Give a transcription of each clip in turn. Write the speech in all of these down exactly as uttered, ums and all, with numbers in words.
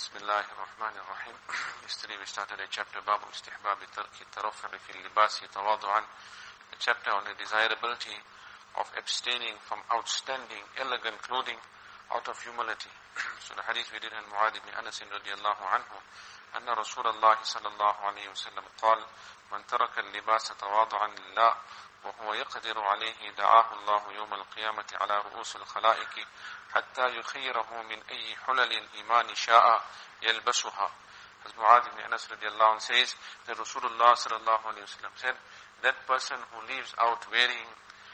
Bismillahir Rahmanir Rahim. Yesterday we started a chapter, Babu Istihbab Tarki Tarafu'i fil Libasi Tawadu'an, a chapter on the desirability of abstaining from outstanding, elegant clothing out of humility. So the hadith we did in Mu'adh ibn Anas radiyallahu anhu, أن رسول الله صلى الله عليه وسلم قال من ترك اللباس تواضعا لله وهو يقدر عليه دعاه الله يوم القيامة على رؤوس الخلائق حتى يخيره من أي حلل الإيمان شاء يلبسها. As Mu'adh ibn Anas radiallahu anh says, that Rasulullah sallallahu alayhi wa sallam said, that person who leaves out wearing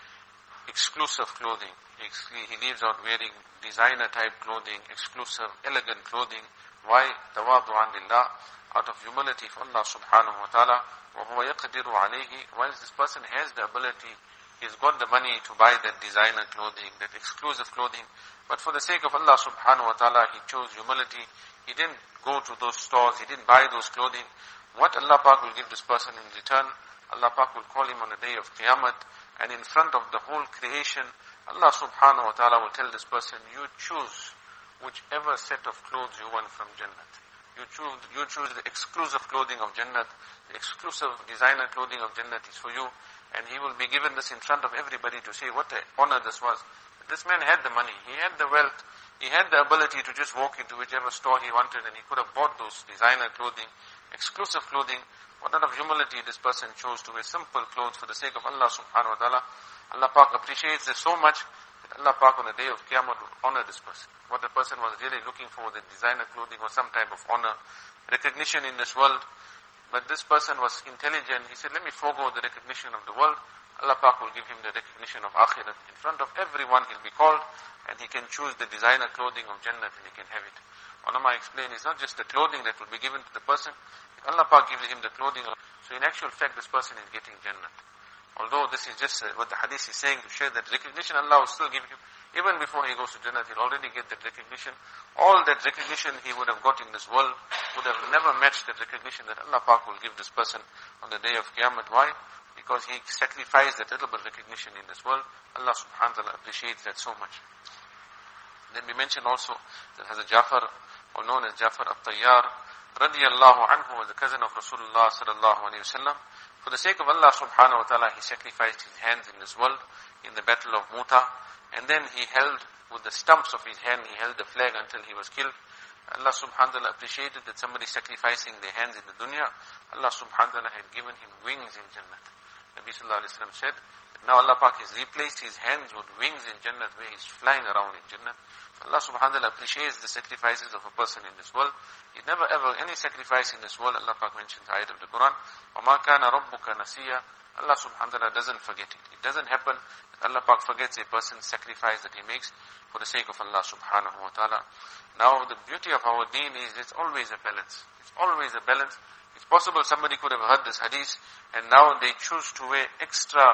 exclusive clothing, he leaves out wearing designer type clothing, exclusive, elegant clothing. Why? Tawadu'an lillah, out of humility for Allah subhanahu wa ta'ala. وَهُوَ يَقْدِرُ عَلَيْهِ, whilst this person has the ability, he's got the money to buy that designer clothing, that exclusive clothing, but for the sake of Allah subhanahu wa ta'ala, he chose humility. He didn't go to those stores, he didn't buy those clothing. What Allah Pak will give this person in return? Allah Pak will call him on the day of Qiyamah, and in front of the whole creation, Allah subhanahu wa ta'ala will tell this person, you choose whichever set of clothes you want from Jannah. You choose, you choose the exclusive clothing of Jannah, the exclusive designer clothing of Jannah is for you, and he will be given this in front of everybody to say what an honor this was. This man had the money, he had the wealth, he had the ability to just walk into whichever store he wanted, and he could have bought those designer clothing, exclusive clothing. What out of humility this person chose to wear simple clothes for the sake of Allah subhanahu wa ta'ala. Allah Pak appreciates this so much that Allah Pak on the day of Qiyamah will honor this person. What the person was really looking for, the designer clothing or some type of honor, recognition in this world. But this person was intelligent. He said, let me forego the recognition of the world. Allah Pak will give him the recognition of Akhirat. In front of everyone he'll be called, and he can choose the designer clothing of Jannah and he can have it. Ulama explained, it's not just the clothing that will be given to the person. Allah Pak gives him the clothing. So in actual fact, this person is getting Jannah. Although this is just uh, what the hadith is saying to share that recognition, Allah will still give him. Even before he goes to Jannah, he'll already get that recognition. All that recognition he would have got in this world would have never matched that recognition that Allah Pak will give this person on the day of Qiyamah. Why? Because he sacrificed that little bit of recognition in this world. Allah subhanahu wa ta'ala appreciates that so much. Then we mentioned also that Hazrat Jafar, or known as Jafar al-Tayyar, radiyallahu anhu, was the cousin of Rasulullah sallallahu alayhi wa sallam. For the sake of Allah subhanahu wa ta'ala, he sacrificed his hands in this world, in the battle of Muta, and then he held, with the stumps of his hand, he held the flag until he was killed. Allah subhanahu wa ta'ala appreciated that somebody sacrificing their hands in the dunya, Allah subhanahu wa ta'ala had given him wings in Jannah. Nabi sallallahu alayhi wa sallam said, now Allah Pak has replaced his hands with wings in Jannah, where he's flying around in Jannah. Allah subhanahu wa ta'ala appreciates the sacrifices of a person in this world. He never ever, any sacrifice in this world, Allah Pak mentions the ayat of the Quran, وَمَا كَانَ رَبُّكَ نَسِيًّا. Allah subhanahu wa ta'ala doesn't forget it. It doesn't happen that Allah Pak forgets a person's sacrifice that he makes for the sake of Allah subhanahu wa ta'ala. Now the beauty of our deen is it's always a balance. It's always a balance. It's possible somebody could have heard this hadith and now they choose to wear extra,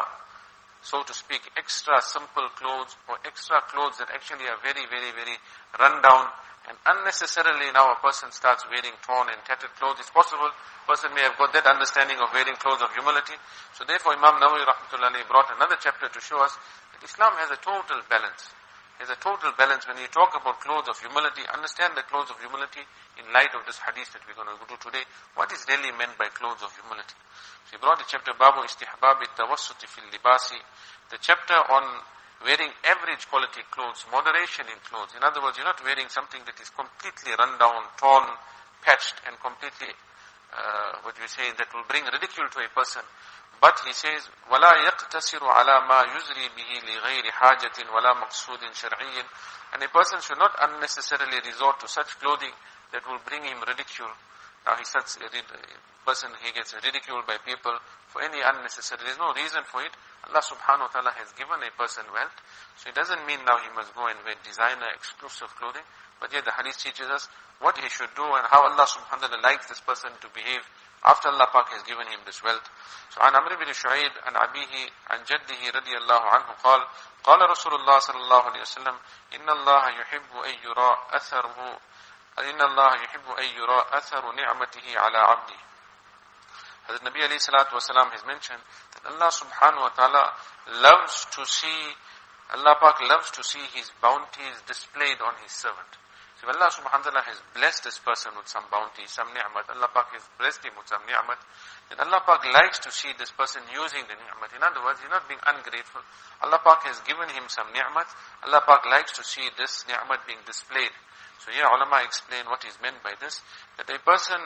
so to speak, extra simple clothes or extra clothes that actually are very, very, very run down, and unnecessarily now a person starts wearing torn and tattered clothes. It's possible a person may have got that understanding of wearing clothes of humility. So therefore Imam Nawawi rahmatullahi brought another chapter to show us that Islam has a total balance. Has a total balance. When you talk about clothes of humility, understand the clothes of humility in light of this hadith that we're going to go to today. What is really meant by clothes of humility? So he brought the chapter, Babu Istihbab Tawassuti fil Libasi, the chapter on wearing average quality clothes, moderation in clothes. In other words, you're not wearing something that is completely run down, torn, patched, and completely, uh, what you say, that will bring ridicule to a person. But he says, وَلَا يَقْتَسِرُ عَلَى مَا يُزْرِي بِهِ لِغَيْرِ حَاجَةٍ وَلَا مَقْصُودٍ شَرْعِيٍّ. And a person should not unnecessarily resort to such clothing that will bring him ridicule. Now he starts, a person, he gets ridiculed by people for any unnecessary, there's no reason for it. Allah subhanahu wa ta'ala has given a person wealth, so it doesn't mean now he must go and wear designer, exclusive clothing, but yet the hadith teaches us what he should do and how Allah subhanahu wa ta'ala likes this person to behave after Allah Pak has given him this wealth. So an Amr ibn Shu'aib, an Abihi, an Jaddihi radiyallahu anhu قال قال رسول الله صلى الله عليه وسلم إن الله يحب أن يرى أثره إن الله يحب أن يرى أثر نعمته على عبده. Hazrat Nabi alayhi salatu wasalam has mentioned that Allah subhanahu wa ta'ala loves to see, Allah Pak loves to see his bounties displayed on his servant. So if Allah subhanahu wa ta'ala has blessed this person with some bounty, some ni'mat, Allah Pak has blessed him with some ni'mat, then Allah Pak likes to see this person using the ni'mat. In other words, he's not being ungrateful. Allah Pak has given him some ni'mat. Allah Pak likes to see this ni'mat being displayed. So here ulama explain what is meant by this, that a person,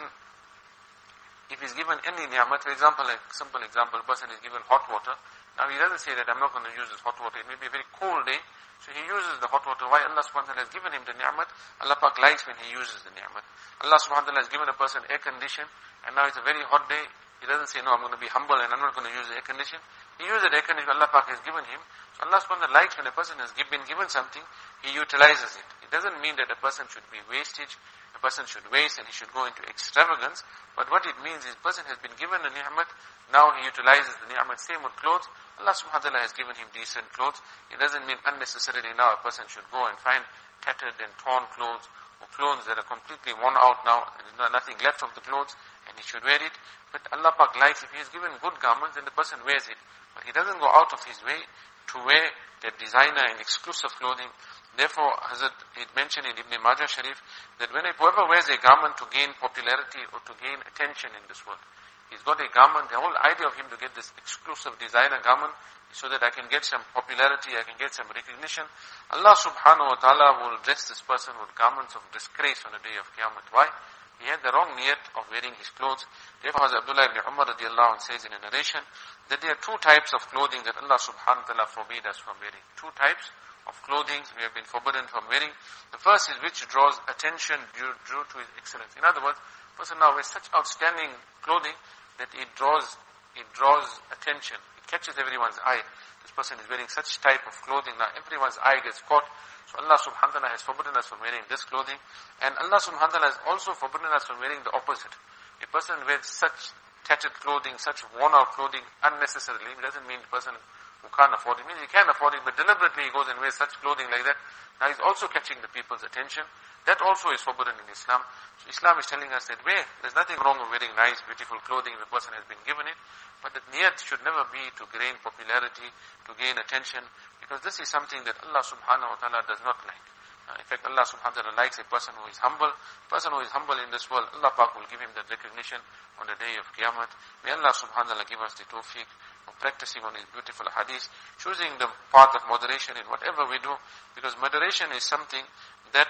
if he's given any ni'mat, for example, a simple example, a person is given hot water. Now he doesn't say that I'm not going to use this hot water. It may be a very cold day, so he uses the hot water. Why? Allah subhanahu wa ta'ala has given him the ni'mat. Allah Pak likes when he uses the ni'mat. Allah subhanahu wa ta'ala has given a person air condition, and now it's a very hot day. He doesn't say, no, I'm going to be humble and I'm not going to use the air condition. He uses the air condition Allah Pak has given him. So Allah subhanahu wa ta'ala likes when a person has been given something, he utilizes it. It doesn't mean that a person should be wastage, a person should waste and he should go into extravagance. But what it means is a person has been given a ni'mat, now he utilizes the ni'mat. Same with clothes. Allah subhanahu wa ta'ala has given him decent clothes. It doesn't mean unnecessarily now a person should go and find tattered and torn clothes, or clothes that are completely worn out now, and there's nothing left of the clothes, and he should wear it. But Allah Pak likes, if he is given good garments, then the person wears it. But he doesn't go out of his way to wear that designer and exclusive clothing. Therefore, Hazrat, it mentioned in Ibn Majah Sharif, that when a, whoever wears a garment to gain popularity or to gain attention in this world, he's got a garment, the whole idea of him to get this exclusive designer garment, so that I can get some popularity, I can get some recognition. Allah subhanahu wa ta'ala will dress this person with garments of disgrace on the day of Qiyamah. Why? He had the wrong niyat of wearing his clothes. Therefore, as Abdullah ibn Umar radiallahu anh says in a narration, that there are two types of clothing that Allah subhanahu wa ta'ala forbade us from wearing. Two types of clothing we have been forbidden from wearing. The first is which draws attention due, due to his excellence. In other words, a person now wears such outstanding clothing that it draws, it draws attention. It catches everyone's eye. This person is wearing such type of clothing. Now everyone's eye gets caught. So Allah subhanahu wa ta'ala has forbidden us from wearing this clothing. And Allah subhanahu wa ta'ala has also forbidden us from wearing the opposite. A person wears such tattered clothing, such worn out clothing unnecessarily. It doesn't mean the person who can't afford it. It means he can afford it, but deliberately he goes and wears such clothing like that. Now he's also catching the people's attention. That also is forbidden in Islam. So Islam is telling us that wear, there's nothing wrong with wearing nice, beautiful clothing if a person has been given it. But the niyat should never be to gain popularity, to gain attention, because this is something that Allah subhanahu wa ta'ala does not like. Uh, in fact, Allah subhanahu wa ta'ala likes a person who is humble. A person who is humble in this world, Allah Pak will give him that recognition on the day of Qiyamah. May Allah subhanahu wa ta'ala give us the tawfiq of practicing on his beautiful hadith, choosing the path of moderation in whatever we do, because moderation is something that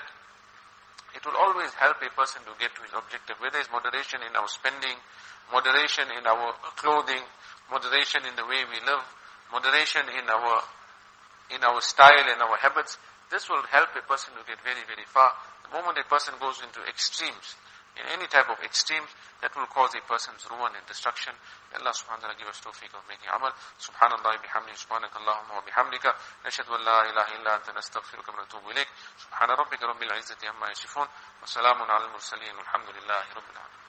it will always help a person to get to his objective. Whether it's moderation in our spending, moderation in our clothing, moderation in the way we live, moderation in our in our style and our habits, this will help a person to get very, very far. The moment a person goes into extremes, in any type of extremes, that will cause a person's ruin and destruction. May Allah subhanahu wa ta'ala give us tawfiq of making amal. Subhanallah bihamdihi, subhanakallahumma wa bihamdika, nashhadu an la ilaha illa anta nastaghfiruka wa natubu ilayk. Subhana rabbika rabbil izzati amma yasifun, wa salamun ala al-mursaleen, walhamdulillahi rabbil alamin.